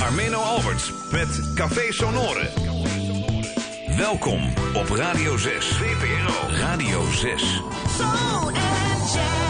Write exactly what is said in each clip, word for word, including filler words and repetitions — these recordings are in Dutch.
Armeno Alberts met Café Sonore. Welkom op Radio zes. V P R O. Radio zes. Soul and jazz.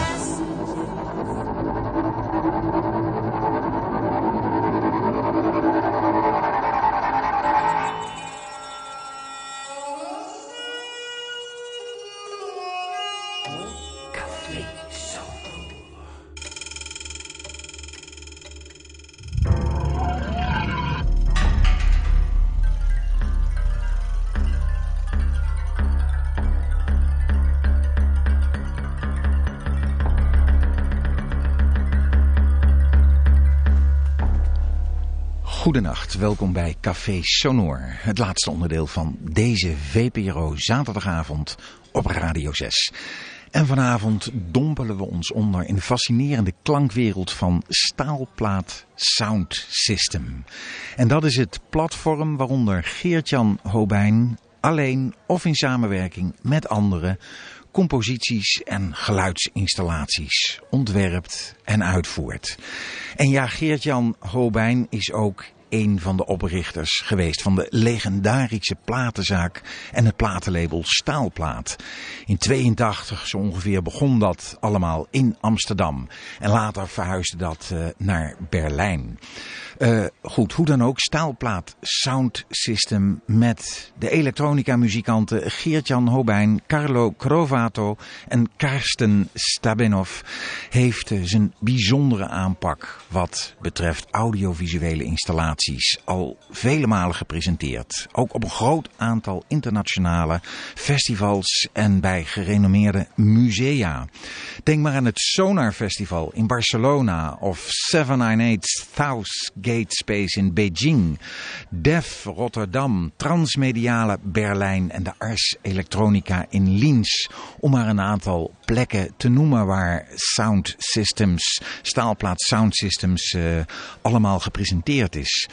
Goedenacht, welkom bij Café Sonore, het laatste onderdeel van deze V P R O zaterdagavond op Radio zes. En vanavond dompelen we ons onder in de fascinerende klankwereld van Staalplaat Sound System. En dat is het platform waaronder Geert-Jan Hobijn alleen of in samenwerking met anderen composities en geluidsinstallaties ontwerpt en uitvoert. En ja, Geert-Jan Hobijn is ook een van de oprichters geweest van de legendarische platenzaak en het platenlabel Staalplaat. In tweeëntachtig zo ongeveer begon dat allemaal in Amsterdam. En later verhuisde dat uh, naar Berlijn. Uh, goed, hoe dan ook, Staalplaat Sound System met de elektronica muzikanten Geert-Jan Hobijn, Carlo Crovato en Karsten Stabenow heeft uh, zijn bijzondere aanpak wat betreft audiovisuele installaties al vele malen gepresenteerd. Ook op een groot aantal internationale festivals en bij gerenommeerde musea. Denk maar aan het Sonar Festival in Barcelona of zeven acht South Gate Space in Beijing, D E F Rotterdam, Transmediale Berlijn en de Ars Electronica in Linz, om maar een aantal plekken te noemen waar sound systems, Staalplaat Sound Systems uh, allemaal gepresenteerd is.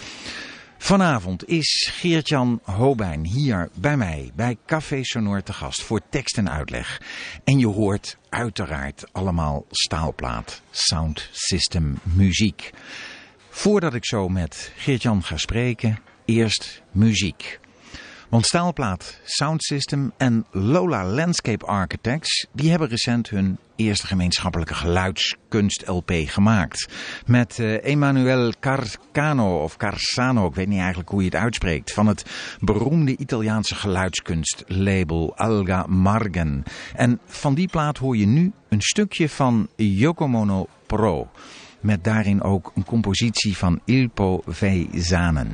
Vanavond is Geert-Jan Hobijn hier bij mij, bij Café Sonore te gast voor tekst en uitleg. En je hoort uiteraard allemaal Staalplaat Sound System muziek. Voordat ik zo met Geert-Jan ga spreken, eerst muziek. Want Staalplaat Sound System en Lola Landscape Architects, die hebben recent hun eerste gemeenschappelijke geluidskunst L P gemaakt. Met uh, Emanuele Carcano of Carsano, ik weet niet eigenlijk hoe je het uitspreekt, van het beroemde Italiaanse geluidskunstlabel Alga Margen. En van die plaat hoor je nu een stukje van Yokomono Pro, met daarin ook een compositie van Ilpo Veisanen.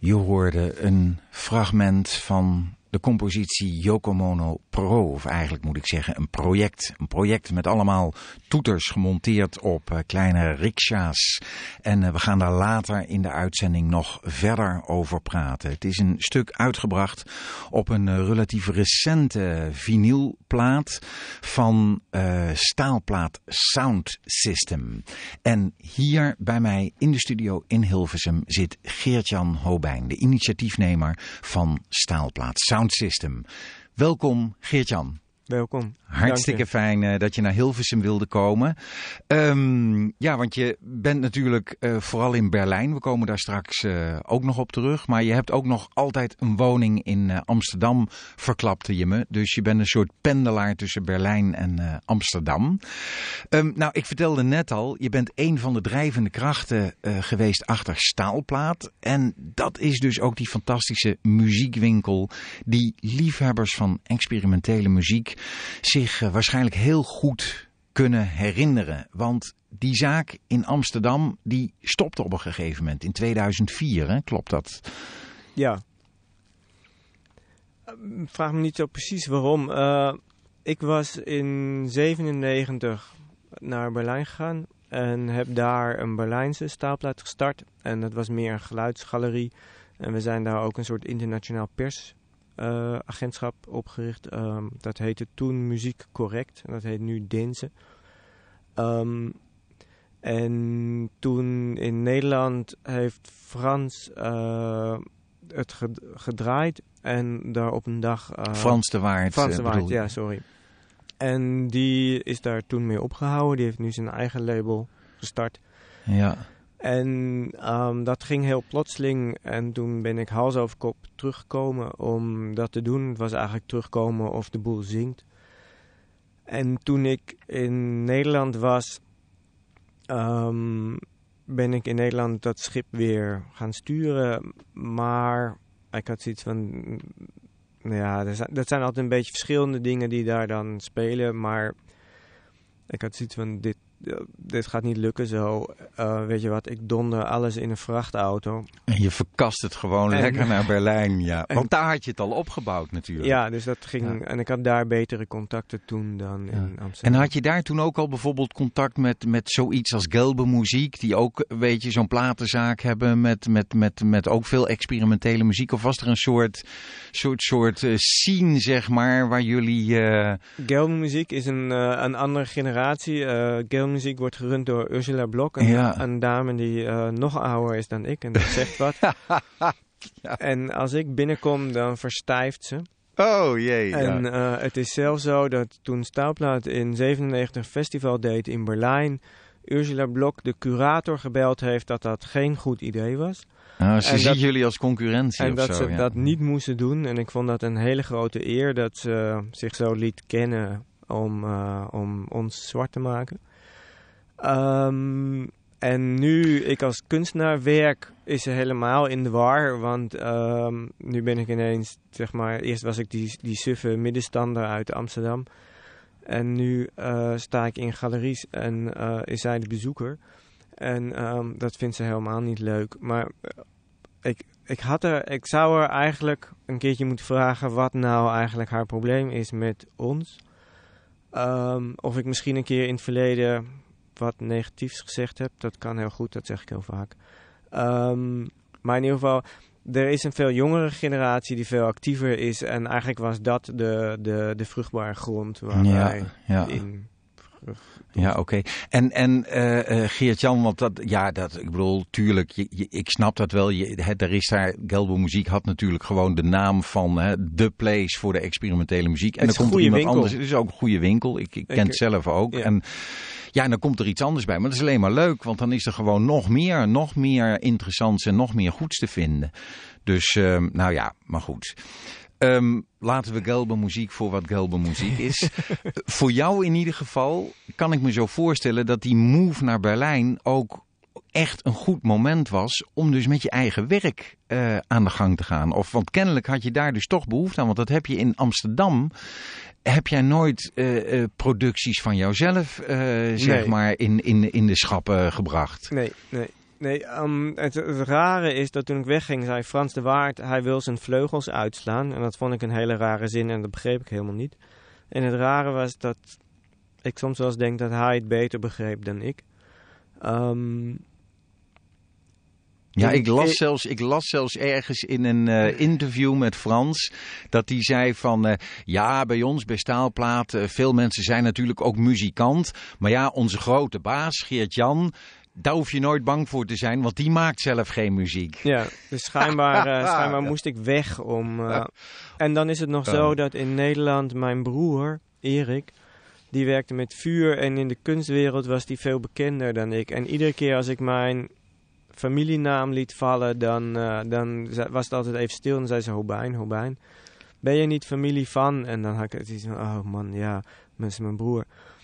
Je hoorde een fragment van de compositie Yokomono Pro, of eigenlijk moet ik zeggen een project. Een project met allemaal toeters gemonteerd op uh, kleine riksha's. En uh, we gaan daar later in de uitzending nog verder over praten. Het is een stuk uitgebracht op een uh, relatief recente vinylplaat van uh, staalplaat Sound System. En hier bij mij in de studio in Hilversum zit Geert-Jan Hobijn, de initiatiefnemer van staalplaat Sound System. Welkom Geert-Jan. Welkom. Hartstikke fijn uh, dat je naar Hilversum wilde komen. Um, ja, want je bent natuurlijk uh, vooral in Berlijn. We komen daar straks uh, ook nog op terug. Maar je hebt ook nog altijd een woning in uh, Amsterdam, verklapte je me. Dus je bent een soort pendelaar tussen Berlijn en uh, Amsterdam. Um, nou, ik vertelde net al, je bent een van de drijvende krachten uh, geweest achter Staalplaat. En dat is dus ook die fantastische muziekwinkel die liefhebbers van experimentele muziek zich uh, waarschijnlijk heel goed kunnen herinneren. Want die zaak in Amsterdam, die stopte op een gegeven moment in tweeduizend vier, hè? Klopt dat? Ja. Uh, vraag me niet zo precies waarom. Uh, ik was in zevenennegentig naar Berlijn gegaan en heb daar een Berlijnse staalplaat gestart. En dat was meer een geluidsgalerie. En we zijn daar ook een soort internationaal pers Uh, agentschap opgericht. Um, dat heette toen Muziek Correct. En dat heet nu Dense. Um, en toen in Nederland heeft Frans uh, het gedraaid. En daar op een dag... Uh, Frans de Waard. Frans de Waard, uh, ja, sorry. En die is daar toen mee opgehouden. Die heeft nu zijn eigen label gestart. Ja. En um, dat ging heel plotseling en toen ben ik hals over kop teruggekomen om dat te doen. Het was eigenlijk terugkomen of de boel zingt. En toen ik in Nederland was, um, ben ik in Nederland dat schip weer gaan sturen. Maar ik had zoiets van, nou ja, dat zijn, dat zijn altijd een beetje verschillende dingen die daar dan spelen. Maar ik had zoiets van, dit. Dit gaat niet lukken zo. Uh, weet je wat, ik donder alles in een vrachtauto. En je verkast het gewoon en, lekker naar Berlijn, ja. Want en, daar had je het al opgebouwd natuurlijk. Ja, dus dat ging... Ja. En ik had daar betere contacten toen dan ja. in Amsterdam. En had je daar toen ook al bijvoorbeeld contact met, met zoiets als Gelbe Muziek, die ook, weet je, zo'n platenzaak hebben met, met, met, met ook veel experimentele muziek? Of was er een soort, soort, soort uh, scene, zeg maar, waar jullie... Uh... Gelbe Muziek is een, uh, een andere generatie. Uh, Gelbe Muziek wordt gerund door Ursula Blok, een, ja. een dame die uh, nog ouder is dan ik en dat zegt wat. Ja. En als ik binnenkom, dan verstijft ze. Oh jee. En ja. uh, het is zelfs zo dat toen Staalplaat in zevenennegentig een festival deed in Berlijn, Ursula Blok de curator gebeld heeft dat dat geen goed idee was. Nou, ze ziet jullie als concurrentie en of dat zo, ze ja. dat niet moesten doen. En ik vond dat een hele grote eer dat ze zich zo liet kennen om, uh, om ons zwart te maken. Um, en nu ik als kunstenaar werk, is ze helemaal in de war. Want um, nu ben ik ineens, zeg maar, eerst was ik die, die suffe middenstander uit Amsterdam. En nu uh, sta ik in galeries en uh, is zij de bezoeker. En um, dat vindt ze helemaal niet leuk. Maar uh, ik, ik, had er, ik zou er eigenlijk een keertje moeten vragen wat nou eigenlijk haar probleem is met ons. Um, of ik misschien een keer in het verleden wat negatiefs gezegd heb. Dat kan heel goed, dat zeg ik heel vaak. Um, maar in ieder geval, er is een veel jongere generatie die veel actiever is. En eigenlijk was dat de, de, de vruchtbare grond waar ja, wij ja. in... Ja, oké. Okay. En, en uh, uh, Geert-Jan, want dat, ja, dat, ik bedoel, tuurlijk, je, je, ik snap dat wel. Je, het, er is daar, Gelbe Muziek had natuurlijk gewoon de naam van hè, de place voor de experimentele muziek. En dan komt er iemand winkel. anders. Het is ook een goede winkel. Ik, ik ken ik, het zelf ook. Ja. En ja, en dan komt er iets anders bij. Maar dat is alleen maar leuk, want dan is er gewoon nog meer, nog meer interessants en nog meer goeds te vinden. Dus, uh, nou ja, maar goed. Um, laten we Gelbe Muziek voor wat Gelbe Muziek is. Voor jou in ieder geval kan ik me zo voorstellen dat die move naar Berlijn ook echt een goed moment was om dus met je eigen werk uh, aan de gang te gaan. Of, want kennelijk had je daar dus toch behoefte aan, want dat heb je in Amsterdam. Heb jij nooit uh, uh, producties van jouzelf uh, zeg nee. maar in, in, in de schappen gebracht? Nee, nee. Nee, um, het, het rare is dat toen ik wegging, zei Frans de Waard, hij wil zijn vleugels uitslaan. En dat vond ik een hele rare zin en dat begreep ik helemaal niet. En het rare was dat ik soms wel eens denk dat hij het beter begreep dan ik. Um, Ja, ik las, zelfs, ik las zelfs ergens in een uh, interview met Frans dat hij zei van uh, ja, bij ons, bij Staalplaat, uh, veel mensen zijn natuurlijk ook muzikant. Maar ja, onze grote baas, Geert-Jan, daar hoef je nooit bang voor te zijn, want die maakt zelf geen muziek. Ja, dus schijnbaar, uh, schijnbaar moest ik weg om... Uh, en dan is het nog zo dat in Nederland mijn broer, Erik, die werkte met vuur en in de kunstwereld was die veel bekender dan ik. En iedere keer als ik mijn familienaam liet vallen, dan, uh, dan was het altijd even stil en zei ze Hobijn, Hobijn. Ben je niet familie van? En dan had ik het iets van, oh man, ja, mensen, mijn broer.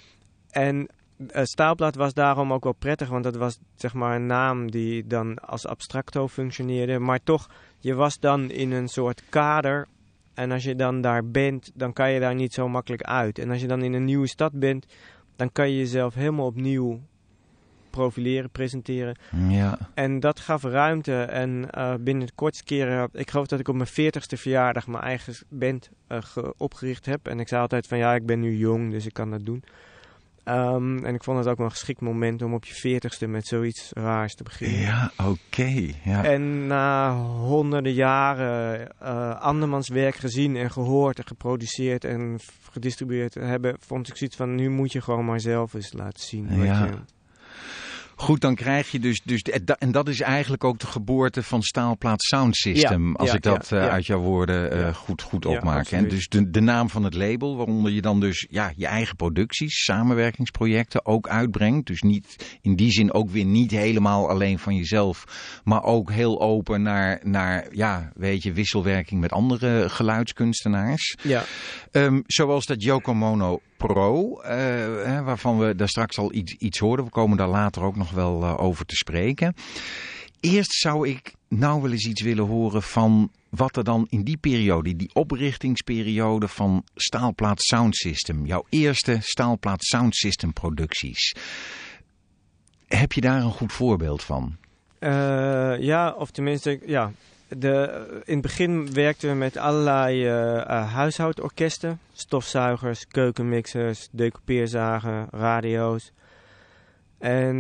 En uh, Staalplaat was daarom ook wel prettig, want dat was zeg maar een naam die dan als abstracto functioneerde. Maar toch, je was dan in een soort kader. En als je dan daar bent, dan kan je daar niet zo makkelijk uit. En als je dan in een nieuwe stad bent, dan kan je jezelf helemaal opnieuw profileren, presenteren. Ja. En dat gaf ruimte. En uh, binnen de kortste keren, ik geloof dat ik op mijn veertigste verjaardag mijn eigen band uh, ge- opgericht heb. En ik zei altijd van ja, ik ben nu jong, dus ik kan dat doen. Um, en ik vond het ook wel een geschikt moment om op je veertigste met zoiets raars te beginnen. Ja, oké. Okay, ja. En na honderden jaren uh, andermans werk gezien en gehoord en geproduceerd en gedistribueerd hebben, vond ik zoiets van nu moet je gewoon maar zelf eens laten zien. Wat ja. je... Goed, dan krijg je dus, dus... En dat is eigenlijk ook de geboorte van Staalplaat Sound System. Ja, als ja, ik dat ja, uh, ja. uit jouw woorden uh, ja. goed, goed opmaak. Ja, en dus de, de naam van het label, waaronder je dan dus ja, je eigen producties, samenwerkingsprojecten ook uitbrengt. Dus niet in die zin ook weer niet helemaal alleen van jezelf. Maar ook heel open naar, naar ja, weet je, wisselwerking met andere geluidskunstenaars. Ja. Um, zoals dat Yoko Mono Pro, uh, hè, waarvan we daar straks al iets, iets hoorden. We komen daar later ook nog wel uh, over te spreken. Eerst zou ik nou wel eens iets willen horen van wat er dan in die periode, die oprichtingsperiode van Staalplaat Sound System, jouw eerste Staalplaat Sound System producties. Heb je daar een goed voorbeeld van? Uh, ja, of tenminste, ja. De, in het begin werkten we met allerlei uh, uh, huishoudorkesten. Stofzuigers, keukenmixers, decoupeerzagen, radio's. En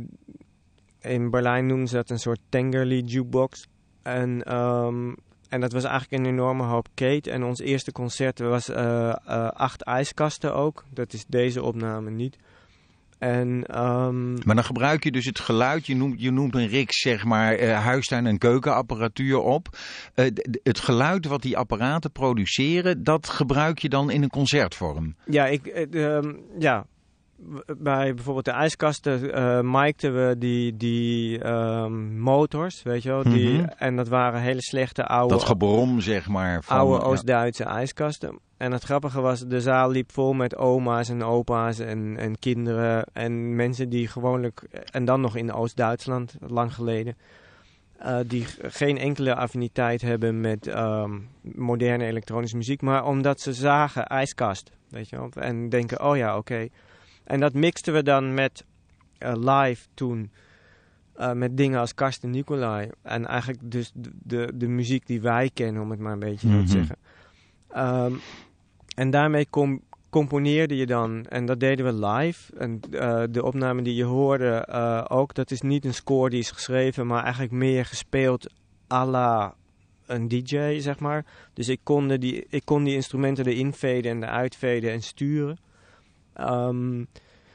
in Berlijn noemden ze dat een soort Tengerly jukebox. En, um, en dat was eigenlijk een enorme hoop Kate. En ons eerste concert was uh, uh, acht ijskasten ook. Dat is deze opname niet. En, um... Maar dan gebruik je dus het geluid, je noemt, je noemt een riks, zeg maar, uh, huistuin- en keukenapparatuur op. Uh, d- het geluid wat die apparaten produceren, dat gebruik je dan in een concertvorm? Ja, ik, uh, um, ja. Bij bijvoorbeeld de ijskasten uh, mic'ten we die, die um, motors, weet je wel. Die, mm-hmm. En dat waren hele slechte oude... Dat gebrom, zeg maar. Van, oude Oost-Duitse ja. ijskasten. En het grappige was, de zaal liep vol met oma's en opa's en, en kinderen. En mensen die gewoonlijk, en dan nog in Oost-Duitsland, lang geleden, uh, die geen enkele affiniteit hebben met um, moderne elektronische muziek. Maar omdat ze zagen ijskast, weet je wel. En denken, oh ja, oké. Okay. En dat mixten we dan met uh, live toen. Uh, met dingen als Karsten Nicolai. En eigenlijk dus de, de, de muziek die wij kennen, om het maar een beetje mm-hmm. zo te zeggen. Um, en daarmee com- componeerde je dan, en dat deden we live. En uh, de opname die je hoorde uh, ook, dat is niet een score die is geschreven, maar eigenlijk meer gespeeld à la een D J, zeg maar. Dus ik kon, de, die, ik kon die instrumenten erin faden en eruit faden en sturen. Um,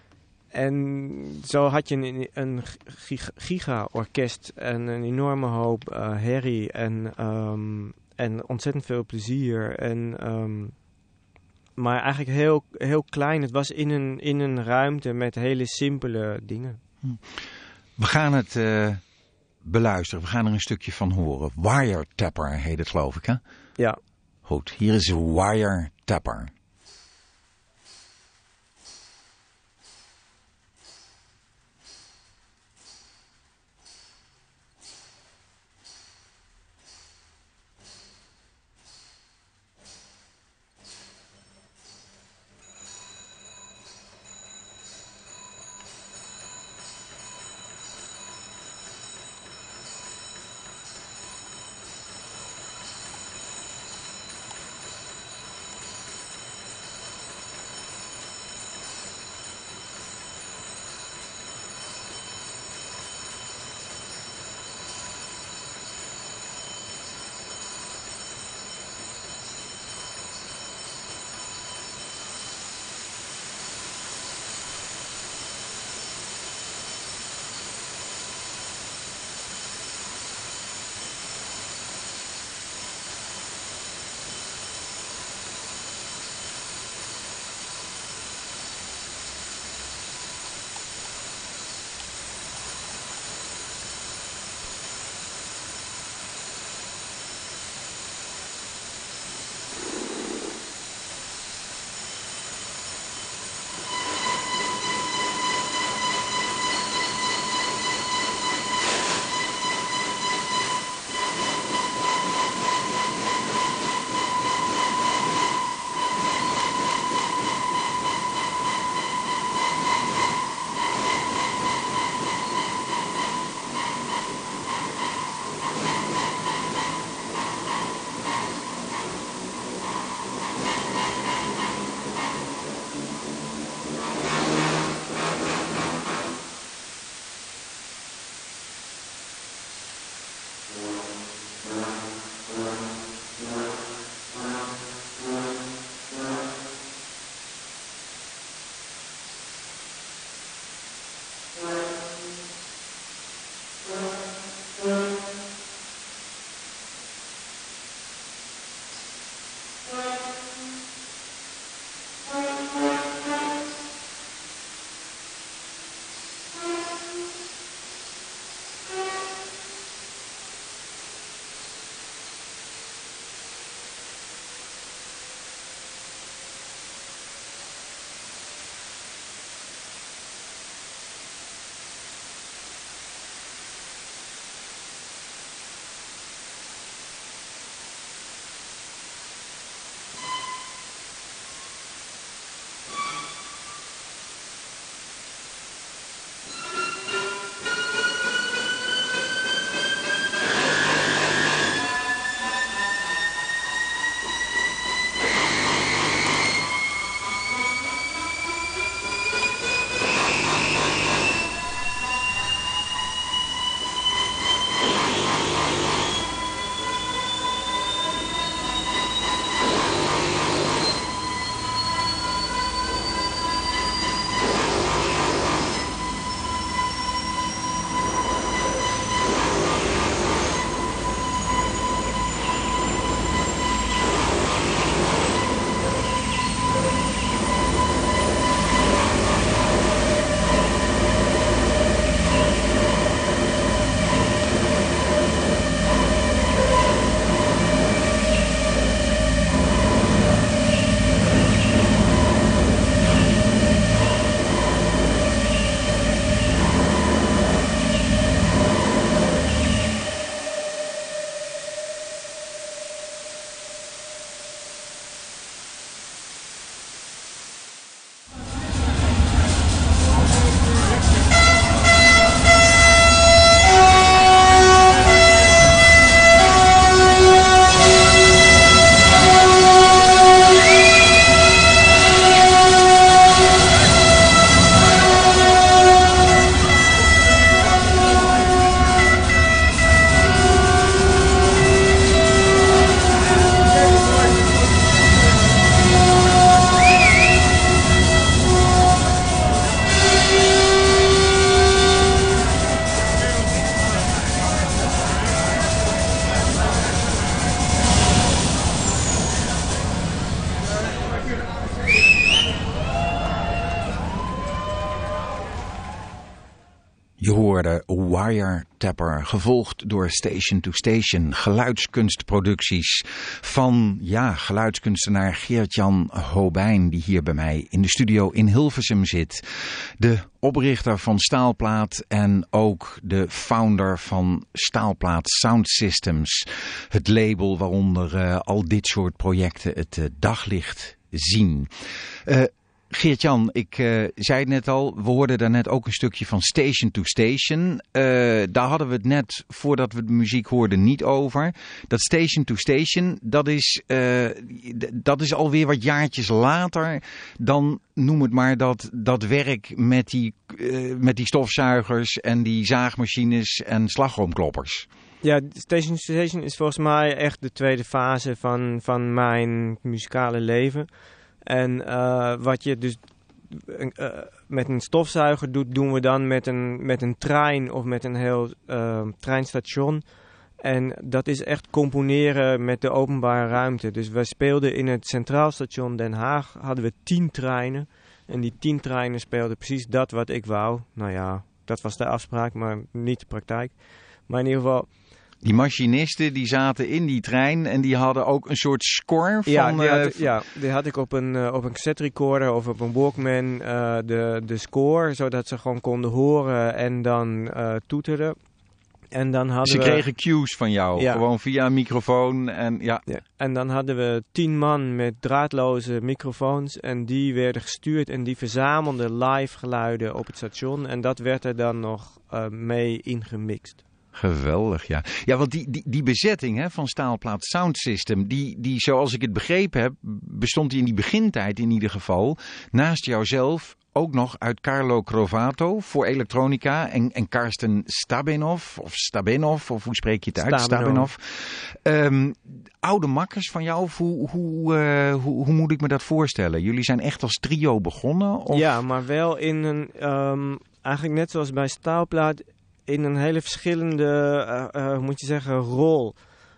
en zo had je een, een giga-orkest en een enorme hoop uh, herrie en, um, en ontzettend veel plezier. En, um, maar eigenlijk heel, heel klein. Het was in een, in een ruimte met hele simpele dingen. We gaan het uh, beluisteren. We gaan er een stukje van horen. Wiretapper heet het, geloof ik, hè? Ja. Goed, hier is Wiretapper. Je hoorde Wiretapper, gevolgd door Station to Station, geluidskunstproducties van ja, geluidskunstenaar Geert-Jan Hobijn, die hier bij mij in de studio in Hilversum zit. De oprichter van Staalplaat en ook de founder van Staalplaat Sound Systems. Het label waaronder uh, al dit soort projecten het uh, daglicht zien. Uh, Geert-Jan, ik uh, zei het net al, we hoorden daarnet ook een stukje van Station to Station. Uh, daar hadden we het net, voordat we de muziek hoorden, niet over. Dat Station to Station, dat is, uh, d- dat is alweer wat jaartjes later dan, noem het maar, dat, dat werk met die, uh, met die stofzuigers en die zaagmachines en slagroomkloppers. Ja, Station to Station is volgens mij echt de tweede fase van, van mijn muzikale leven. En uh, wat je dus uh, met een stofzuiger doet, doen we dan met een, met een trein of met een heel uh, treinstation. En dat is echt componeren met de openbare ruimte. Dus wij speelden in het Centraal Station Den Haag, hadden we tien treinen. En die tien treinen speelden precies dat wat ik wou. Nou ja, dat was de afspraak, maar niet de praktijk. Maar in ieder geval... Die machinisten die zaten in die trein en die hadden ook een soort score van... Ja, die had, uh, ja, die had ik op een, uh, op een cassette recorder of op een Walkman uh, de, de score, zodat ze gewoon konden horen en dan uh, toeteren. En dan hadden ze we... kregen cues van jou, ja. gewoon via een microfoon en ja. ja. En dan hadden we tien man met draadloze microfoons en die werden gestuurd en die verzamelden live geluiden op het station. En dat werd er dan nog uh, mee ingemixt. Geweldig, ja. Ja, want die, die, die bezetting hè, van Staalplaat Sound System, die, die, zoals ik het begrepen heb, bestond die in die begintijd in ieder geval, naast jouzelf ook nog uit Carlo Crovato voor elektronica en, en Karsten Stabinov, of Stabinov, of hoe spreek je het uit? Stabinov. Um, oude makkers van jou, hoe, hoe, uh, hoe, hoe moet ik me dat voorstellen? Jullie zijn echt als trio begonnen? Of? Ja, maar wel in een, um, eigenlijk net zoals bij Staalplaat, in een hele verschillende, uh, uh, hoe moet je zeggen, rol.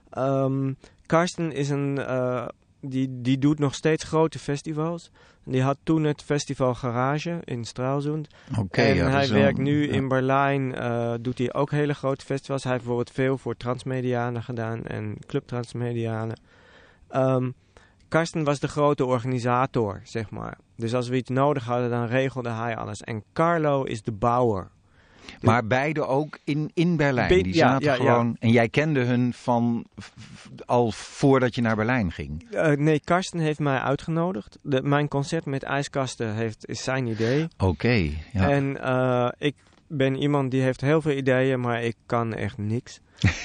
Um, Karsten is een, uh, die, die doet nog steeds grote festivals. Die had toen het festival Garage in Straalsund. Okay, en ja, hij zo, werkt nu ja. in Berlijn, uh, doet hij ook hele grote festivals. Hij heeft bijvoorbeeld veel voor Transmedianen gedaan en Club Transmedianen. Um, Karsten was de grote organisator, zeg maar. Dus als we iets nodig hadden, dan regelde hij alles. En Carlo is de bouwer. Maar beide ook in, in Berlijn. Be- die ja, zaten ja, gewoon. Ja. En jij kende hun van f- al voordat je naar Berlijn ging? Uh, nee, Karsten heeft mij uitgenodigd. De, mijn concert met ijskasten heeft, is zijn idee. Oké. Okay, ja. En uh, ik ben iemand die heeft heel veel ideeën, maar ik kan echt niks.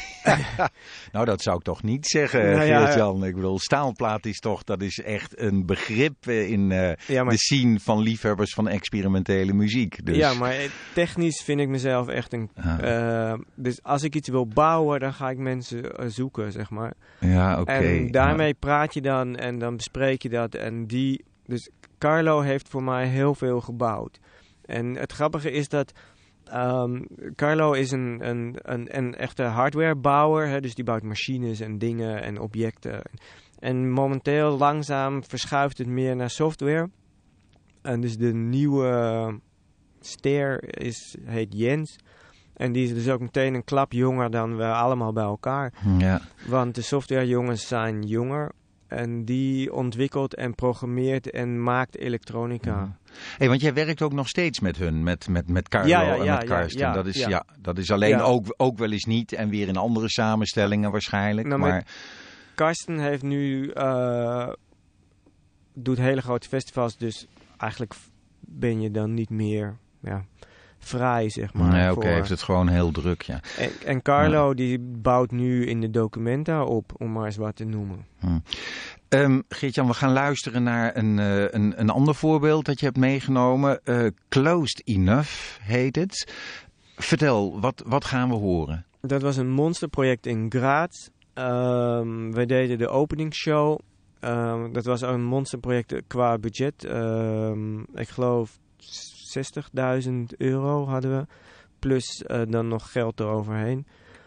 Nou, dat zou ik toch niet zeggen, nou ja, Geert-Jan. Ik bedoel, Staalplaat is toch, dat is echt een begrip in uh, ja, maar... de scene van liefhebbers van experimentele muziek. Dus... Ja, maar technisch vind ik mezelf echt een... Ah. Uh, dus als ik iets wil bouwen, dan ga ik mensen uh, zoeken, zeg maar. Ja, oké. Okay, en daarmee ja. praat je dan en dan bespreek je dat. En die... Dus Carlo heeft voor mij heel veel gebouwd. En het grappige is dat... Um, Carlo is een, een, een, een echte hardwarebouwer, hè, dus die bouwt machines en dingen en objecten. En momenteel langzaam verschuift het meer naar software. En dus de nieuwe ster is, heet Jens. En die is dus ook meteen een klap jonger dan we allemaal bij elkaar. Ja. Want de softwarejongens zijn jonger. En die ontwikkelt en programmeert en maakt elektronica. Ja. Hey, want jij werkt ook nog steeds met hun, met, met, met Carlo ja, ja, en ja, met Karsten. Ja, ja, dat, is, ja. Ja, dat is alleen ja. ook, ook wel eens niet en weer in andere samenstellingen waarschijnlijk. Nou, maar... Karsten heeft nu, uh, doet hele grote festivals, dus eigenlijk ben je dan niet meer... Ja, vrij, zeg maar. Nee, oké, okay, heeft het gewoon heel druk, ja. En, en Carlo, ja. die bouwt nu in de Documenta op, om maar eens wat te noemen. Hm. Um, Geert-Jan, we gaan luisteren naar een, uh, een, een ander voorbeeld dat je hebt meegenomen. Uh, Closed Enough heet het. Vertel, wat, wat gaan we horen? Dat was een monsterproject in Graz. Um, wij deden de openingsshow. Um, dat was een monsterproject qua budget. Um, ik geloof... zestigduizend euro hadden we. Plus uh, dan nog geld eroverheen.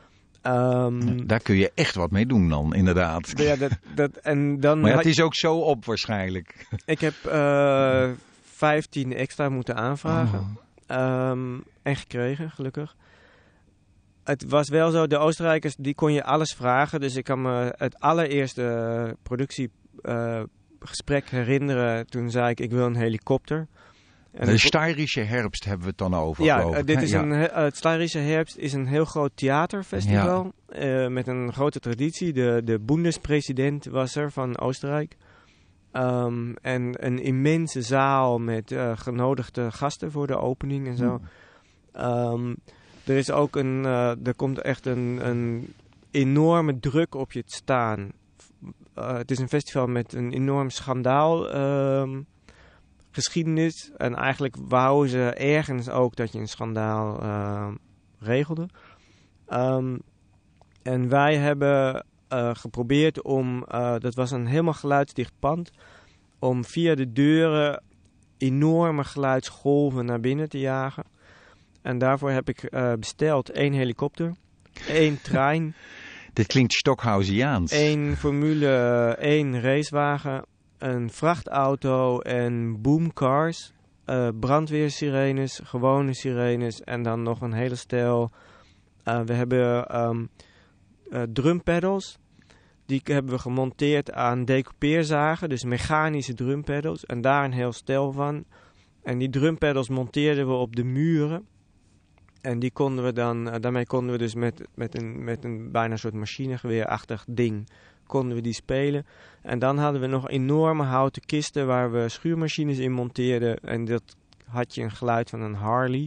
Um, Daar kun je echt wat mee doen dan, inderdaad. Ja, dat, dat, en dan maar ja, het is ook zo op waarschijnlijk. Ik heb uh, vijftien extra moeten aanvragen. Um, en gekregen, gelukkig. Het was wel zo, de Oostenrijkers, die kon je alles vragen. Dus ik kan me het allereerste productiegesprek uh, herinneren. Toen zei ik, ik wil een helikopter. En de Steirische Herbst hebben we het dan over, ja, geloof ik. Dit is ja, een, uh, het Steirische Herbst is een heel groot theaterfestival. Ja. Uh, met een grote traditie. De, de Bundespresident was er van Oostenrijk. Um, en een immense zaal met uh, genodigde gasten voor de opening en zo. Hmm. Um, er is ook een, uh, er komt echt een, een enorme druk op je te staan. Uh, het is een festival met een enorm schandaal um, geschiedenis. En eigenlijk wouden ze ergens ook dat je een schandaal uh, regelde. Um, en wij hebben uh, geprobeerd om, uh, dat was een helemaal geluidsdicht pand, om via de deuren enorme geluidsgolven naar binnen te jagen. En daarvoor heb ik uh, besteld één helikopter, één trein. Dit klinkt Stockhausiaans. Één Formule één racewagen, een vrachtauto en boomcars, uh, brandweersirenes, gewone sirenes en dan nog een hele stel. Uh, we hebben um, uh, drumpedals. Die hebben we gemonteerd aan decoupeerzagen, dus mechanische drumpedals. En daar een heel stel van. En die drumpedals monteerden we op de muren. En die konden we dan, uh, daarmee konden we dus met, met, een, met een bijna soort machinegeweerachtig ding, konden we die spelen. En dan hadden we nog enorme houten kisten waar we schuurmachines in monteerden. En dat had je een geluid van een Harley.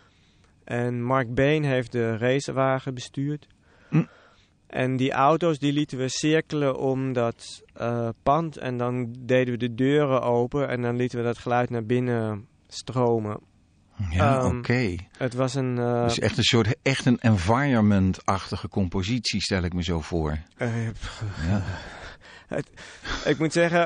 En Mark Been heeft de racewagen bestuurd. Hm. En die auto's die lieten we cirkelen om dat uh, pand. En dan deden we de deuren open en dan lieten we dat geluid naar binnen stromen. Ja, um, oké. Okay. Het was een... Uh, dus echt een soort, echt een environment-achtige compositie, stel ik me zo voor. Uh, ja. het, ik moet zeggen,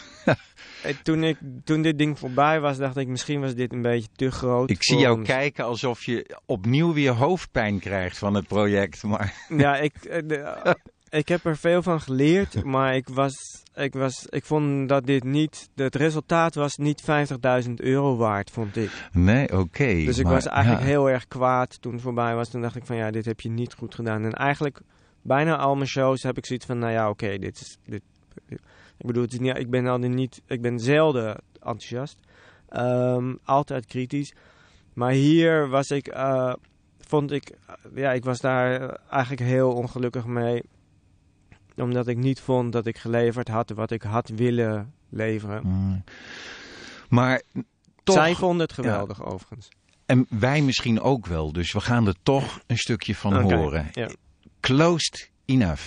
toen, ik, toen dit ding voorbij was, dacht ik, misschien was dit een beetje te groot. Ik zie jou ons. kijken alsof je opnieuw weer hoofdpijn krijgt van het project. Maar ja, ik, uh, ik heb er veel van geleerd, maar ik was... Ik, was, ik vond dat dit niet... Het resultaat was niet vijftigduizend euro waard, vond ik. Nee, oké. Okay, dus ik maar, was eigenlijk ja. heel erg kwaad toen het voorbij was. Toen dacht ik van ja, dit heb je niet goed gedaan. En eigenlijk bijna al mijn shows heb ik zoiets van... Nou ja, oké, okay, dit is... Dit, dit, ik bedoel, het is niet, ik ben al niet... Ik ben zelden enthousiast. Um, altijd kritisch. Maar hier was ik... Uh, vond ik... Ja, ik was daar eigenlijk heel ongelukkig mee... Omdat ik niet vond dat ik geleverd had wat ik had willen leveren. Mm. Maar toch... Zij vonden het geweldig, ja. Overigens. En wij misschien ook wel. Dus we gaan er toch een stukje van okay, horen. Ja. Closed Enough.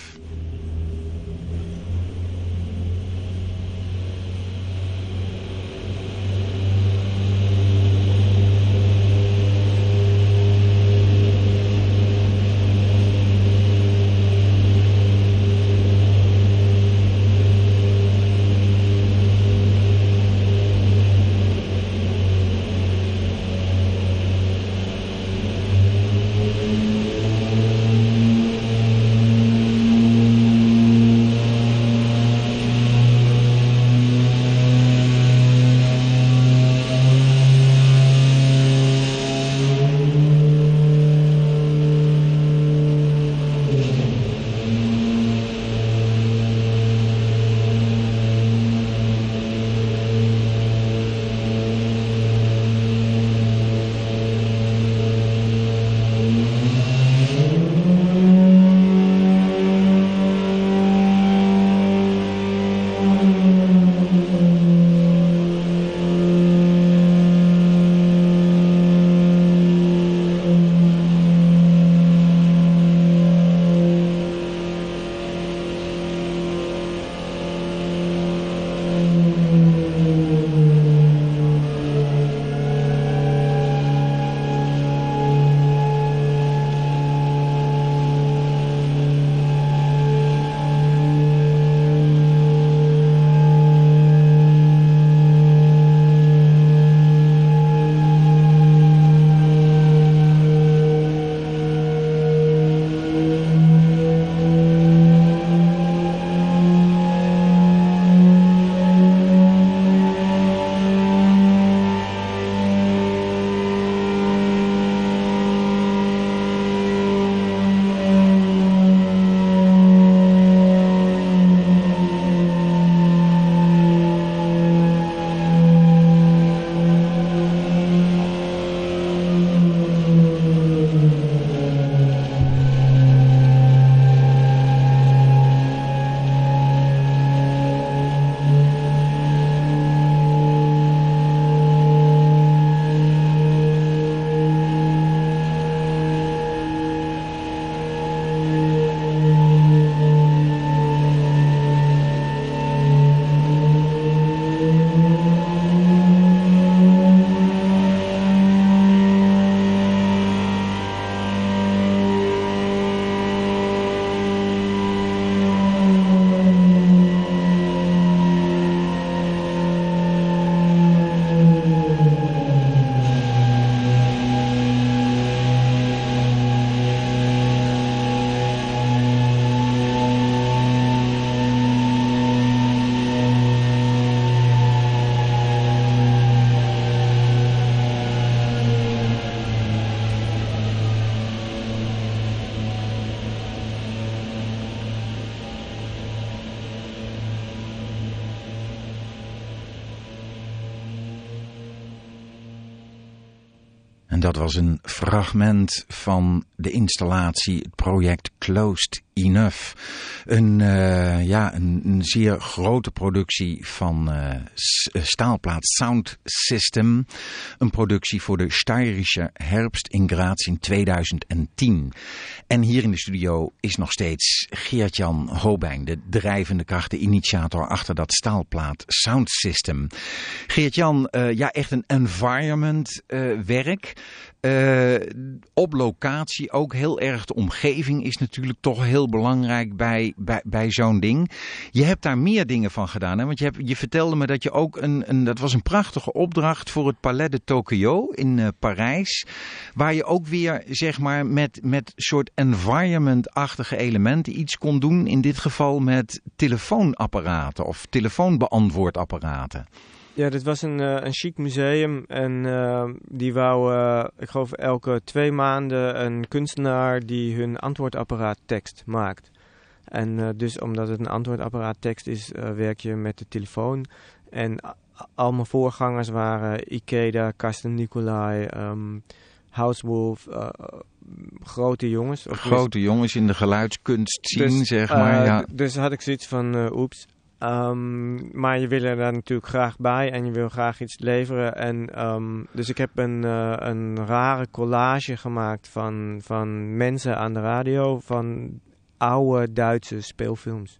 En dat was een fragment van de installatie, het project Closed Enough. Een, uh, ja, een, een zeer grote productie van uh, Staalplaat Sound System. Een productie voor de Steirische Herbst in Graz in tweeduizend tien. En hier in de studio is nog steeds Geert-Jan Hobijn, de drijvende kracht, de initiator achter dat Staalplaat Sound System. Geert-Jan, uh, ja, echt een environment uh, werk. Uh, op locatie ook heel erg. De omgeving is natuurlijk toch heel belangrijk bij, bij, bij zo'n ding. Je hebt daar meer dingen van gedaan. Hè? Want je, hebt, je vertelde me dat je ook een, een... Dat was een prachtige opdracht voor het Palais de Tokyo in uh, Parijs. Waar je ook weer, zeg maar, met, met soort environment-achtige elementen iets kon doen. In dit geval met telefoonapparaten of telefoonbeantwoordapparaten. Ja, dit was een, uh, een chic museum en uh, die wou, uh, ik geloof elke twee maanden een kunstenaar die hun antwoordapparaat tekst maakt. En uh, dus omdat het een antwoordapparaat tekst is, uh, werk je met de telefoon. En uh, al mijn voorgangers waren Ikeda, Karsten Nicolai, um, Housewolf, uh, grote jongens. Of grote dus, jongens in de geluidskunst zien, dus, zeg maar. Uh, ja. d- dus had ik zoiets van, uh, oeps. Um, maar je wil er daar natuurlijk graag bij en je wil graag iets leveren. En, um, dus ik heb een, uh, een rare collage gemaakt van, van mensen aan de radio van oude Duitse speelfilms.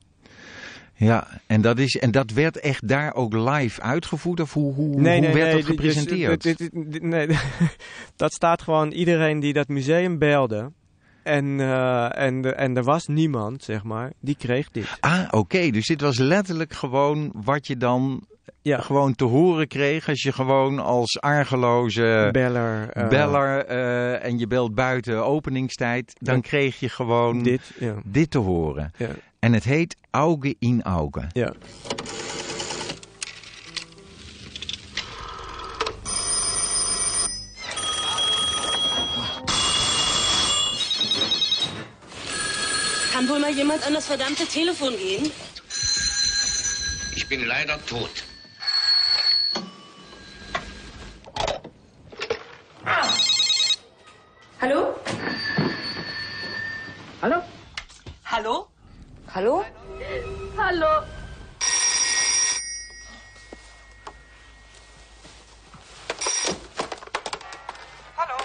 Ja, en dat, is, en dat werd echt daar ook live uitgevoerd? Of hoe, hoe, nee, hoe nee, werd nee, dat gepresenteerd? Dus, dit, dit, dit, nee, dat staat gewoon iedereen die dat museum belde. En, uh, en, de, en er was niemand, zeg maar, die kreeg dit. Ah, oké. Okay. Dus dit was letterlijk gewoon wat je dan ja. gewoon te horen kreeg als je gewoon als argeloze beller, uh, beller uh, en je belt buiten openingstijd. Dan ja. kreeg je gewoon dit, ja. dit te horen. Ja. En het heet Auge in Auge. Ja. Kann wohl mal jemand an das verdammte Telefon gehen? Ich bin leider tot. Ah. Hallo? Hallo? Hallo? Hallo? Hallo? Hallo?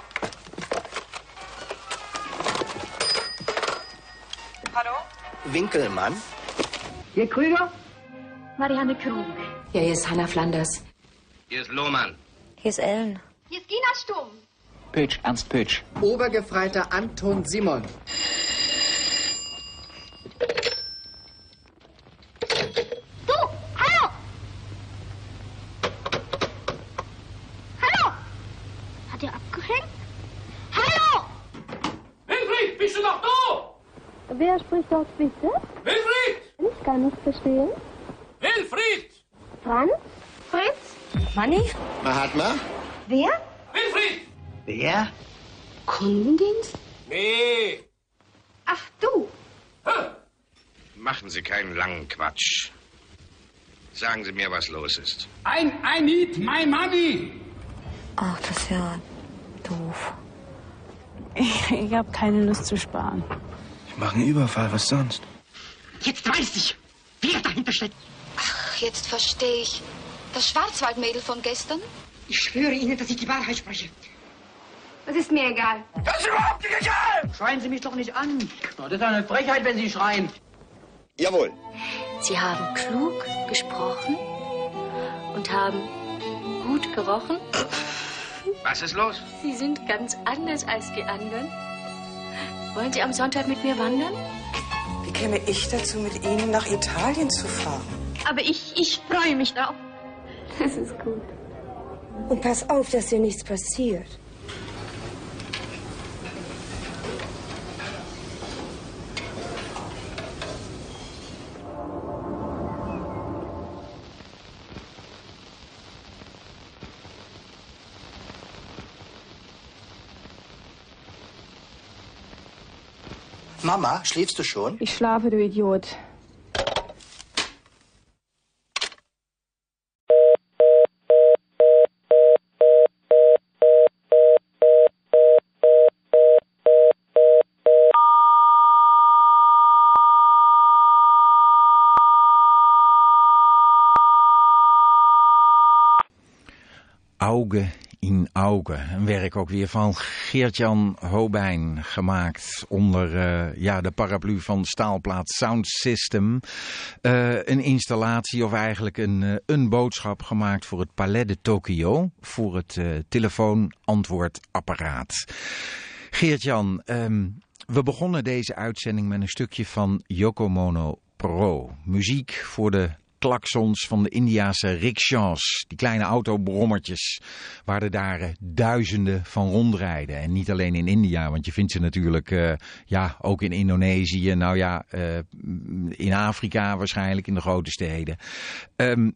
Hallo? Winkelmann? Hier Krüger? Marianne Krug. Ja, hier ist Hanna Flanders. Hier ist Lohmann. Hier ist Ellen. Hier ist Gina Stumm. Pötsch, Ernst Pötsch. Obergefreiter Anton Simon. Du, hallo! Hallo! Hat er abgehängt? Hallo! Wilfried, bist du noch da? Wer spricht dort bitte? Wilfried! Ich kann nicht verstehen. Wilfried! Franz? Fritz? Manni? Mahatma? Wer? Wilfried! Wer? Kundendienst? Nee. Ach, du. Huh. Machen Sie keinen langen Quatsch. Sagen Sie mir, was los ist. I, I need my money. Ach, das ist ja doof. Ich, ich habe keine Lust zu sparen. Ich mache einen Überfall, was sonst? Jetzt weiß ich, wer dahinter steckt. Ach, jetzt verstehe ich. Das Schwarzwaldmädel von gestern? Ich schwöre Ihnen, dass ich die Wahrheit spreche. Das ist mir egal. Das ist überhaupt nicht egal! Schreien Sie mich doch nicht an. Das ist eine Frechheit, wenn Sie schreien. Jawohl. Sie haben klug gesprochen und haben gut gerochen. Was ist los? Sie sind ganz anders als die anderen. Wollen Sie am Sonntag mit mir wandern? Wie käme ich dazu, mit Ihnen nach Italien zu fahren? Aber ich, ich freue mich drauf. Das ist gut. Und pass auf, dass dir nichts passiert. Mama, schläfst du schon? Ich schlafe, du Idiot. Auge in Auge. Een werk ook weer van Geert-Jan Hobijn, gemaakt onder uh, ja, de paraplu van Staalplaat Sound System. Uh, een installatie of eigenlijk een, uh, een boodschap gemaakt voor het Palais de Tokyo, voor het uh, telefoon-antwoordapparaat. Geert-Jan, um, we begonnen deze uitzending met een stukje van Yoko Mono Pro. Muziek voor de klaksons van de Indiase rickshaws, die kleine autobrommertjes, waar er daar uh, duizenden van rondrijden. En niet alleen in India, want je vindt ze natuurlijk uh, ja, ook in Indonesië, nou ja, uh, in Afrika waarschijnlijk, in de grote steden. Um,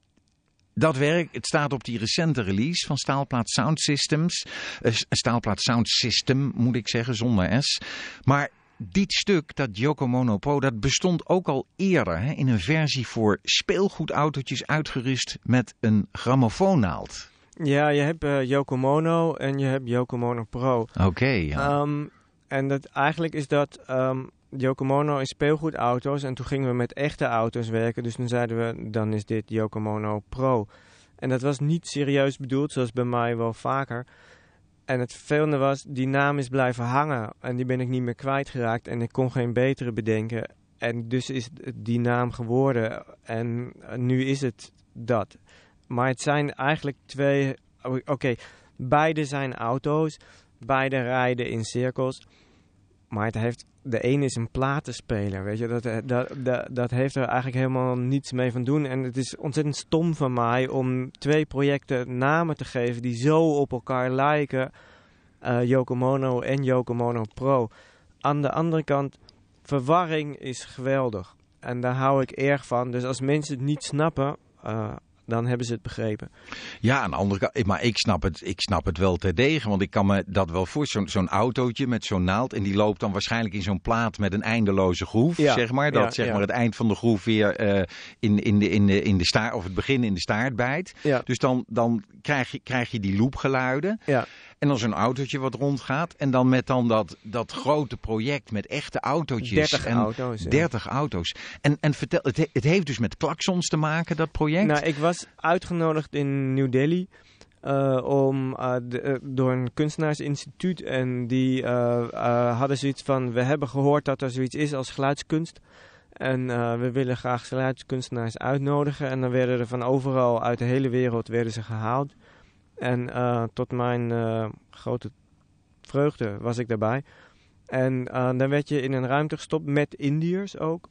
Dat werk, het staat op die recente release van Staalplaat Sound Systems. Uh, Staalplaat Sound System, moet ik zeggen, zonder S. Maar dit stuk, dat Yoko Mono Pro, dat bestond ook al eerder, hè, in een versie voor speelgoedautootjes uitgerust met een grammofoonnaald. Ja, je hebt uh, Yoko Mono en je hebt Yoko Mono Pro. Oké, okay, ja. Um, en dat, eigenlijk is dat Um, Yoko Mono in speelgoedauto's en toen gingen we met echte auto's werken. Dus toen zeiden we, dan is dit Yoko Mono Pro. En dat was niet serieus bedoeld, zoals bij mij wel vaker. En het vervelende was, die naam is blijven hangen. En die ben ik niet meer kwijtgeraakt en ik kon geen betere bedenken. En dus is die naam geworden. En nu is het dat. Maar het zijn eigenlijk twee... Oké, okay, beide zijn auto's. Beide rijden in cirkels. Maar het heeft, de ene is een platenspeler, weet je. Dat, dat, dat, dat heeft er eigenlijk helemaal niets mee van doen. En het is ontzettend stom van mij om twee projecten namen te geven die zo op elkaar lijken. Uh, Yoko Mono en Yoko Mono Pro. Aan de andere kant, verwarring is geweldig. En daar hou ik erg van. Dus als mensen het niet snappen, Uh, dan hebben ze het begrepen. Ja, aan de andere kant, maar ik snap het, ik snap het wel terdege, want ik kan me dat wel voor zo'n zo'n autootje met zo'n naald en die loopt dan waarschijnlijk in zo'n plaat met een eindeloze groef, ja, zeg maar, dat ja, zeg ja. maar het eind van de groef weer uh, in, in de in de in de staart of het begin in de staart bijt. Ja. Dus dan dan krijg je krijg je die loopgeluiden. Ja. En dan zo'n autootje wat rondgaat. En dan met dan dat, dat grote project met echte autootjes. dertig en auto's. Ja. dertig auto's. En, en vertel, het, he, het heeft dus met klaksons te maken, dat project? Nou, ik was uitgenodigd in New Delhi. Uh, om, uh, de, uh, door een kunstenaarsinstituut. En die uh, uh, hadden zoiets van, we hebben gehoord dat er zoiets is als geluidskunst. En uh, we willen graag geluidskunstenaars uitnodigen. En dan werden er van overal uit de hele wereld werden ze gehaald. En uh, tot mijn uh, grote vreugde was ik daarbij. En uh, dan werd je in een ruimte gestopt met Indiërs ook.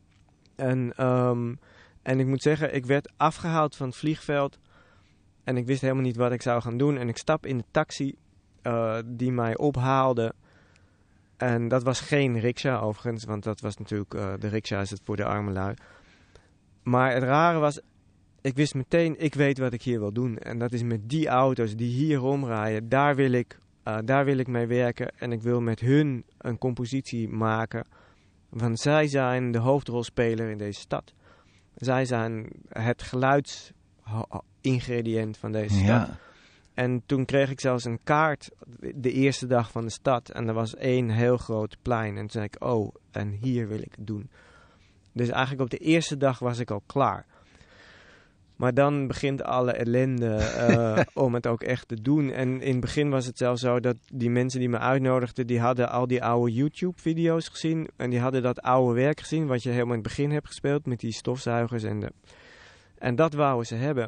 En, um, en ik moet zeggen, ik werd afgehaald van het vliegveld. En ik wist helemaal niet wat ik zou gaan doen. En ik stap in de taxi uh, die mij ophaalde. En dat was geen riksja overigens, want dat was natuurlijk, uh, de riksja is het voor de arme lui. Maar het rare was, ik wist meteen, ik weet wat ik hier wil doen. En dat is met die auto's die hier rondrijden. Daar wil ik, uh, daar wil ik mee werken. En ik wil met hun een compositie maken. Want zij zijn de hoofdrolspeler in deze stad. Zij zijn het geluidsingrediënt van deze stad. Ja. En toen kreeg ik zelfs een kaart de eerste dag van de stad. En er was één heel groot plein. En toen zei ik, oh, en hier wil ik het doen. Dus eigenlijk op de eerste dag was ik al klaar. Maar dan begint alle ellende uh, om het ook echt te doen. En in het begin was het zelfs zo dat die mensen die me uitnodigden, die hadden al die oude YouTube-video's gezien. En die hadden dat oude werk gezien, wat je helemaal in het begin hebt gespeeld met die stofzuigers. En, de... en dat wouden ze hebben.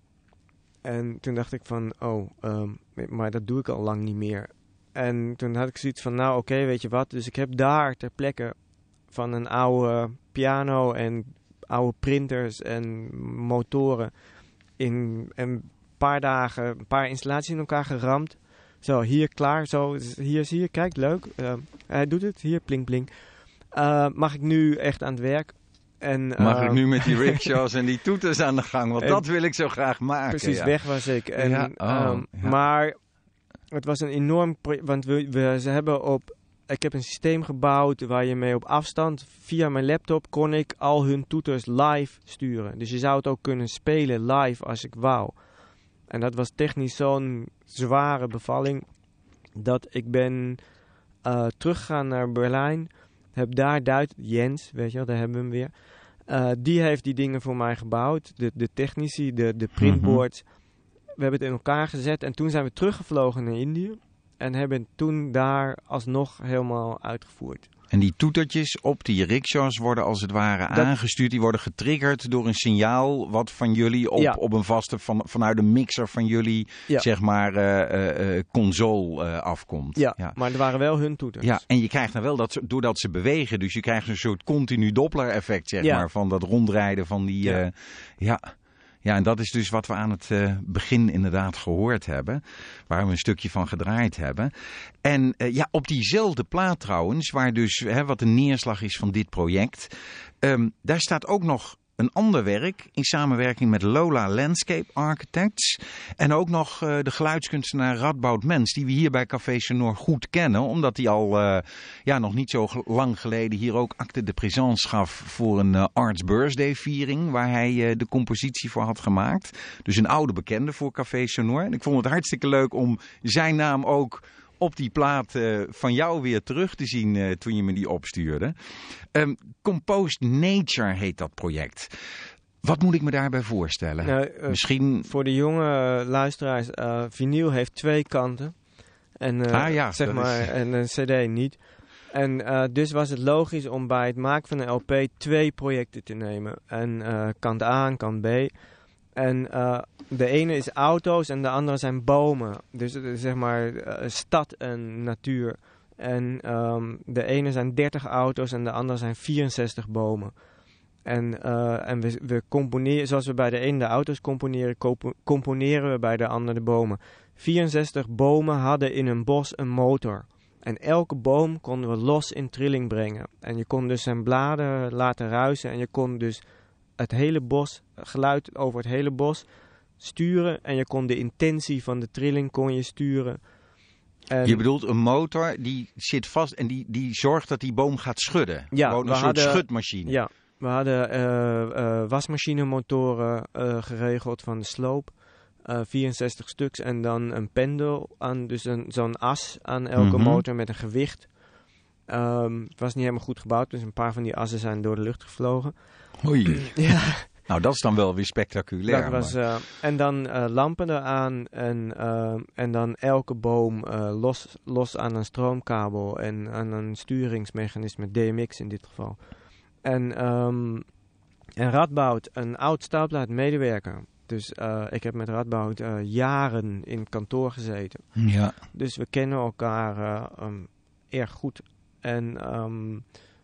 En toen dacht ik van, oh, um, maar dat doe ik al lang niet meer. En toen had ik zoiets van, nou oké, okay, weet je wat. Dus ik heb daar ter plekke van een oude piano en oude printers en motoren in een paar dagen, een paar installaties in elkaar geramd. Zo, hier klaar, zo, hier zie je, kijk, leuk. Uh, hij doet het, hier, plink, plink. Uh, mag ik nu echt aan het werk? En, uh, mag ik nu met die rickshaws en die toeters aan de gang? Want dat wil ik zo graag maken. Precies, ja. weg was ik. En, ja, oh, um, ja. Maar het was een enorm project, want we, we, ze hebben op... Ik heb een systeem gebouwd waar je mee op afstand, via mijn laptop, kon ik al hun toeters live sturen. Dus je zou het ook kunnen spelen live als ik wou. En dat was technisch zo'n zware bevalling, dat ik ben uh, teruggegaan naar Berlijn. Heb daar Duits, Jens, weet je wel, daar hebben we hem weer. Uh, die heeft die dingen voor mij gebouwd. De, de technici, de, de printboards. we hebben het in elkaar gezet en toen zijn we teruggevlogen naar Indië. En hebben toen daar alsnog helemaal uitgevoerd. En die toetertjes op die rickshaws worden als het ware dat... aangestuurd. Die worden getriggerd door een signaal wat van jullie op, ja. op een vaste, van, vanuit een mixer van jullie, ja. zeg maar, uh, uh, console uh, afkomt. Ja, ja, maar er waren wel hun toeters. Ja, en je krijgt dan wel, dat, doordat ze bewegen, dus je krijgt een soort continu Doppler effect, zeg ja. maar, van dat rondrijden van die, uh, ja. ja. Ja, en dat is dus wat we aan het uh, begin inderdaad gehoord hebben. Waar we een stukje van gedraaid hebben. En uh, ja, op diezelfde plaat trouwens, waar dus hè, wat de neerslag is van dit project. Um, daar staat ook nog een ander werk in samenwerking met Lola Landscape Architects. En ook nog uh, de geluidskunstenaar Radboud Mens, die we hier bij Café Sonor goed kennen. Omdat hij al uh, ja, nog niet zo lang geleden hier ook acte de présence gaf voor een uh, Arts Birthday viering. Waar hij uh, de compositie voor had gemaakt. Dus een oude bekende voor Café Sonor. En ik vond het hartstikke leuk om zijn naam ook op die plaat uh, van jou weer terug te zien uh, toen je me die opstuurde. Um, Composed Nature heet dat project. Wat moet ik me daarbij voorstellen? Nou, uh, Misschien... Voor de jonge uh, luisteraars, uh, vinyl heeft twee kanten. En, uh, ah ja, zeg maar, is... en een cd niet. En uh, dus was het logisch om bij het maken van een L P twee projecten te nemen. En uh, kant A en kant B. En uh, de ene is auto's en de andere zijn bomen. Dus uh, zeg maar uh, stad en natuur. En um, de ene zijn dertig auto's en de andere zijn vierenzestig bomen. En, uh, en we, we componeren, zoals we bij de ene de auto's componeren, compo- componeren we bij de andere de bomen. vierenzestig bomen hadden in een bos een motor. En elke boom konden we los in trilling brengen. En je kon dus zijn bladeren laten ruisen en je kon dus het hele bos, geluid over het hele bos sturen. En je kon de intentie van de trilling kon je sturen. En je bedoelt een motor die zit vast en die, die zorgt dat die boom gaat schudden. Ja, Gewoon een we soort hadden, schudmachine. Ja, we hadden uh, uh, wasmachinemotoren uh, geregeld van de sloop. Uh, vierenzestig stuks en dan een pendel aan, dus een, zo'n as aan elke mm-hmm. motor met een gewicht. Um, het was niet helemaal goed gebouwd, dus een paar van die assen zijn door de lucht gevlogen. Oei. Ja. Nou, dat is dan wel weer spectaculair. Dat was, uh, en dan uh, lampen eraan en, uh, en dan elke boom uh, los, los aan een stroomkabel en aan een sturingsmechanisme, D M X in dit geval. En, um, en Radboud, een oud staalplaatmedewerker. Dus uh, ik heb met Radboud uh, jaren in kantoor gezeten. Ja. Dus we kennen elkaar uh, um, erg goed. En um,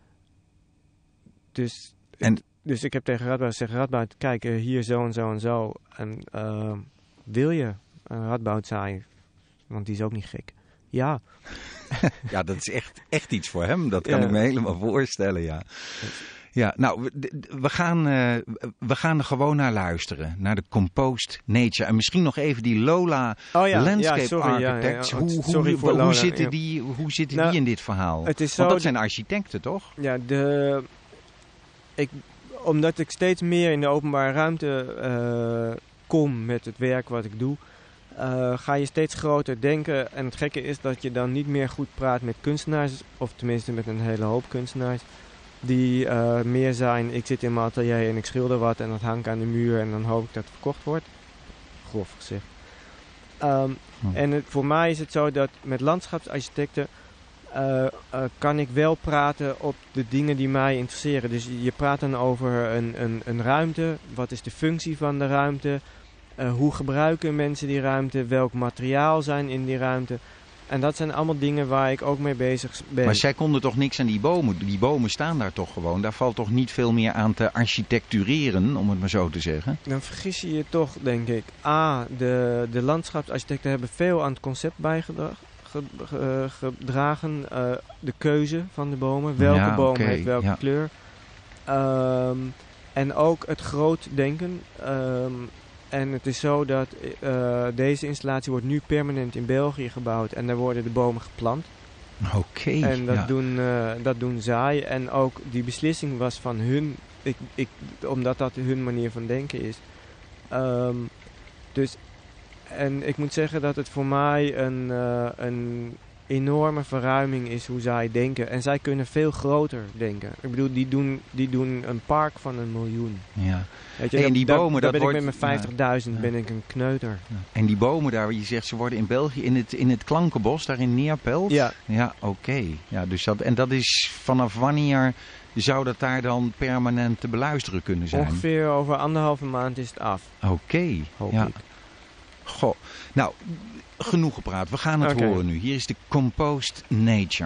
dus... En Dus ik heb tegen Radboud gezegd, Radboud, kijk, uh, hier zo en zo en zo. En uh, wil je? Uh, Radboud zei, want die is ook niet gek. Ja. Ja, dat is echt, echt iets voor hem. Dat kan ja. ik me helemaal voorstellen, ja. Ja, nou, we, we, gaan, uh, we gaan er gewoon naar luisteren. Naar de Composed Nature. En misschien nog even die Lola oh ja, Landscape ja, sorry, Architects. Ja, ja. Hoe, sorry hoe, voor hoe, Lola, hoe zitten, ja. die, hoe zitten nou, die in dit verhaal? Het is Want zo dat zijn architecten, toch? Ja, de... Ik, omdat ik steeds meer in de openbare ruimte uh, kom met het werk wat ik doe, uh, ga je steeds groter denken. En het gekke is dat je dan niet meer goed praat met kunstenaars, of tenminste met een hele hoop kunstenaars, die uh, meer zijn, ik zit in mijn atelier en ik schilder wat en dat hang ik aan de muur en dan hoop ik dat het verkocht wordt. Grof gezegd. Um, hm. En het, voor mij is het zo dat met landschapsarchitecten Uh, uh, kan ik wel praten op de dingen die mij interesseren. Dus je praat dan over een, een, een ruimte. Wat is de functie van de ruimte? Uh, hoe gebruiken mensen die ruimte? Welk materiaal zijn in die ruimte? En dat zijn allemaal dingen waar ik ook mee bezig ben. Maar zij konden toch niks aan die bomen? Die bomen staan daar toch gewoon? Daar valt toch niet veel meer aan te architectureren, om het maar zo te zeggen? Dan vergis je je toch, denk ik. A, de, de landschapsarchitecten hebben veel aan het concept bijgedragen. gedragen, uh, de keuze van de bomen. Welke ja, boom okay, heeft welke ja. kleur. Um, en ook het groot denken. Um, en het is zo dat uh, deze installatie wordt nu permanent in België gebouwd. En daar worden de bomen geplant. Oké. Okay, en dat, ja. doen, uh, dat doen zij. En ook die beslissing was van hun. Ik, ik, omdat dat hun manier van denken is. Um, dus... En ik moet zeggen dat het voor mij een, uh, een enorme verruiming is hoe zij denken. En zij kunnen veel groter denken. Ik bedoel, die doen, die doen een park van een miljoen. Ja. Weet je, Hey, en die dat, bomen, dat, dat ben wordt... ik met mijn vijftigduizend ja. ben ik een kneuter. Ja. En die bomen daar, je zegt ze worden in België, in het, in het Klankenbos, daar in Neerpelt? Ja. Ja, oké. Okay. Ja, dus dat, en dat is vanaf wanneer zou dat daar dan permanent te beluisteren kunnen zijn? Ongeveer over anderhalve maand is het af. Oké. Okay. Hoop ja. ik. Goh. Nou, genoeg gepraat. We gaan het okay. horen nu. Hier is de Composed Nature.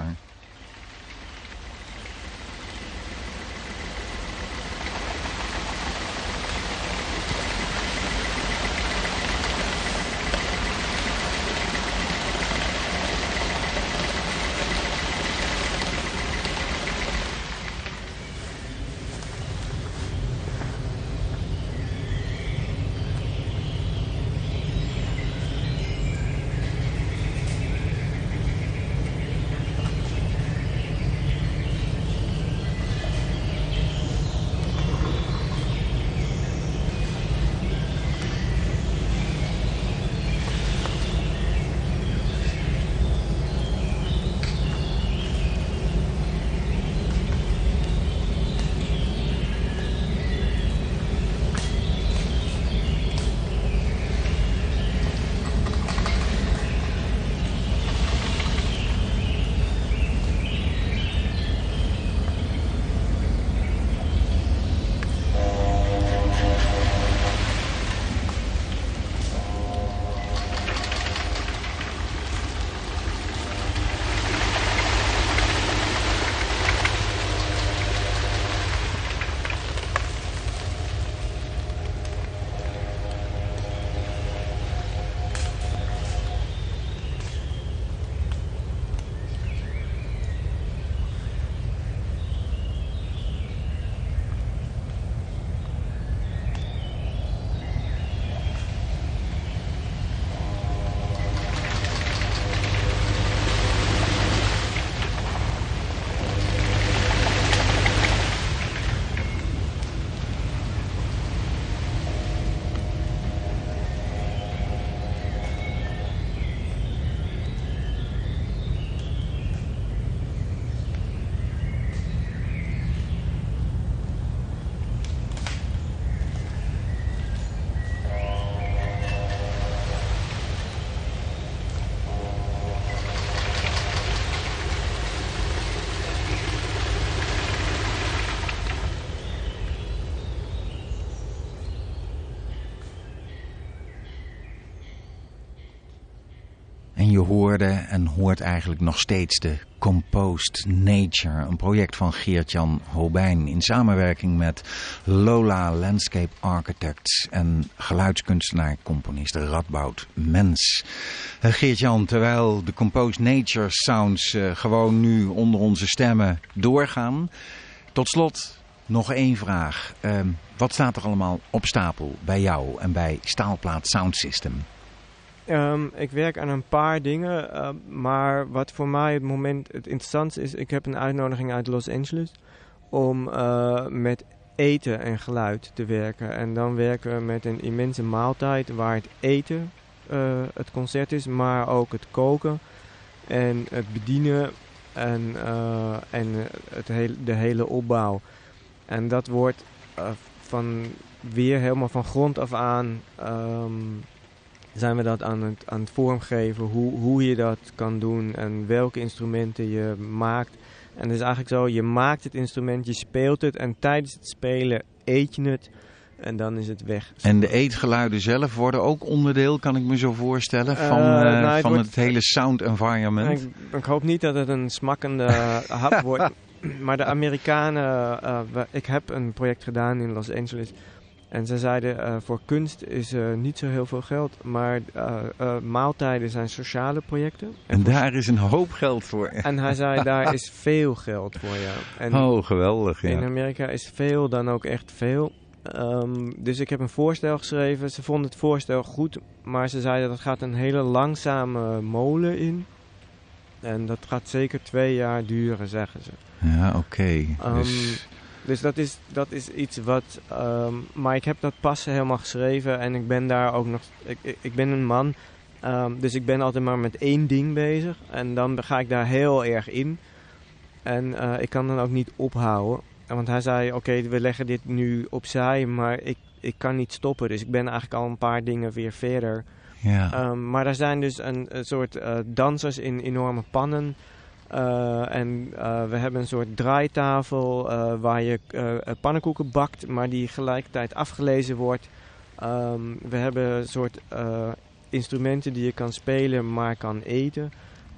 En je hoorde en hoort eigenlijk nog steeds de Composed Nature. Een project van Geert-Jan Hobijn in samenwerking met Lola Landscape Architects en geluidskunstenaar, componist Radboud Mens. Uh, Geert-Jan, terwijl de Composed Nature sounds uh, gewoon nu onder onze stemmen doorgaan. Tot slot nog één vraag. Uh, wat staat er allemaal op stapel bij jou en bij Staalplaat Sound System? Um, ik werk aan een paar dingen, uh, maar wat voor mij het moment het interessantste is, ik heb een uitnodiging uit Los Angeles om uh, met eten en geluid te werken. En dan werken we met een immense maaltijd waar het eten uh, het concert is, maar ook het koken en het bedienen en, uh, en het hele, de hele opbouw. En dat wordt uh, van weer helemaal van grond af aan um, zijn we dat aan het, aan het vormgeven, hoe, hoe je dat kan doen en welke instrumenten je maakt. En het is eigenlijk zo, je maakt het instrument, je speelt het en tijdens het spelen eet je het en dan is het weg. En de eetgeluiden zelf worden ook onderdeel, kan ik me zo voorstellen, van, uh, uh, nou, het, van wordt, het hele sound environment? Ik, ik hoop niet dat het een smakkende hap wordt, maar de Amerikanen, uh, we, ik heb een project gedaan in Los Angeles. En ze zeiden, uh, voor kunst is uh, niet zo heel veel geld, maar uh, uh, maaltijden zijn sociale projecten. En, en daar is een hoop geld voor. En hij zei, daar is veel geld voor jou. En oh, geweldig. Ja. In Amerika is veel dan ook echt veel. Um, dus ik heb een voorstel geschreven. Ze vonden het voorstel goed, maar ze zeiden dat gaat een hele langzame molen in. En dat gaat zeker twee jaar duren, zeggen ze. Ja, oké. Okay. Um, dus... Dus dat is, dat is iets wat... Um, maar ik heb dat pas helemaal geschreven en ik ben daar ook nog... Ik, ik ben een man Um, dus ik ben altijd maar met één ding bezig. En dan ga ik daar heel erg in. En uh, ik kan dan ook niet ophouden. Want hij zei, oké, okay, we leggen dit nu opzij, maar ik, ik kan niet stoppen. Dus ik ben eigenlijk al een paar dingen weer verder. Ja. Um, maar er zijn dus een, een soort uh, dansers in enorme pannen. Uh, en uh, we hebben een soort draaitafel uh, waar je uh, pannenkoeken bakt, maar die tegelijkertijd afgelezen wordt. Um, we hebben een soort uh, instrumenten die je kan spelen, maar kan eten.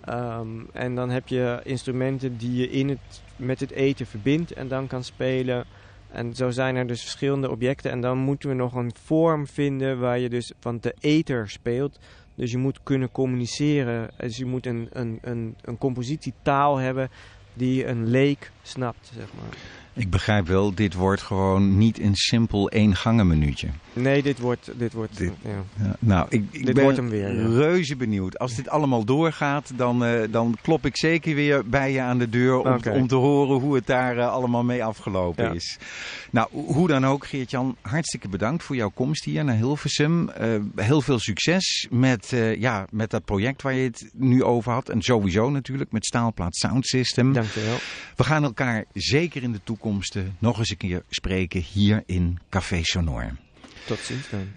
Um, en dan heb je instrumenten die je in het, met het eten verbindt en dan kan spelen. En zo zijn er dus verschillende objecten. En dan moeten we nog een vorm vinden waar je dus van de eter speelt. Dus je moet kunnen communiceren. Dus je moet een, een, een, een compositietaal hebben die een leek snapt, zeg maar. Ik begrijp wel, dit wordt gewoon niet een simpel eengangenmenuutje. Nee, dit wordt... Dit wordt dit, ja. Ja, nou, ik, ik dit ben wordt hem weer, ja. reuze benieuwd. Als dit allemaal doorgaat, dan, uh, dan klop ik zeker weer bij je aan de deur om, okay. om te horen hoe het daar uh, allemaal mee afgelopen ja. is. Nou, hoe dan ook, Geert-Jan, hartstikke bedankt voor jouw komst hier naar Hilversum. Uh, heel veel succes met, uh, ja, met dat project waar je het nu over had. En sowieso natuurlijk met Staalplaat Sound System. Dank je wel. We gaan elkaar zeker in de toekomst uh, nog eens een keer spreken hier in Café Sonor. Tot ziens dan.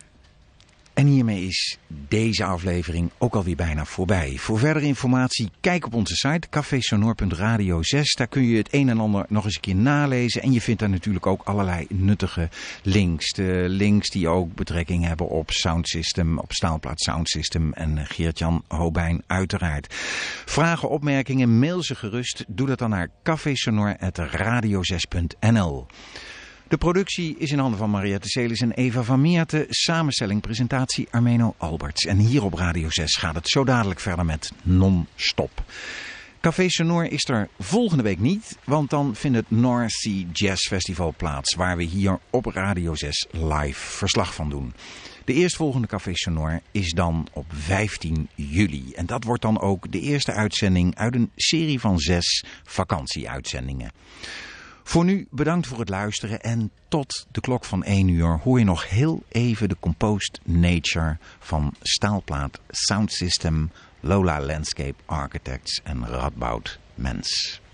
En hiermee is deze aflevering ook alweer bijna voorbij. Voor verdere informatie kijk op onze site café sonor punt radio zes. Daar kun je het een en ander nog eens een keer nalezen. En je vindt daar natuurlijk ook allerlei nuttige links. De links die ook betrekking hebben op Sound System, op Staalplaat Sound System en Geert-Jan Hobijn uiteraard. Vragen, opmerkingen, mail ze gerust. Doe dat dan naar café sonor apenstaartje radio zes punt n l. De productie is in handen van Mariette Celis en Eva van Meerten. Samenstelling, presentatie Armeno Alberts. En hier op Radio zes gaat het zo dadelijk verder met Non-Stop. Café Sonor is er volgende week niet, want dan vindt het North Sea Jazz Festival plaats, waar we hier op Radio zes live verslag van doen. De eerstvolgende Café Sonor is dan op vijftien juli. En dat wordt dan ook de eerste uitzending uit een serie van zes vakantieuitzendingen. Voor nu bedankt voor het luisteren en tot de klok van één uur hoor je nog heel even de Composed Nature van Staalplaat Sound System, Lola Landscape Architects en Radboud Mens.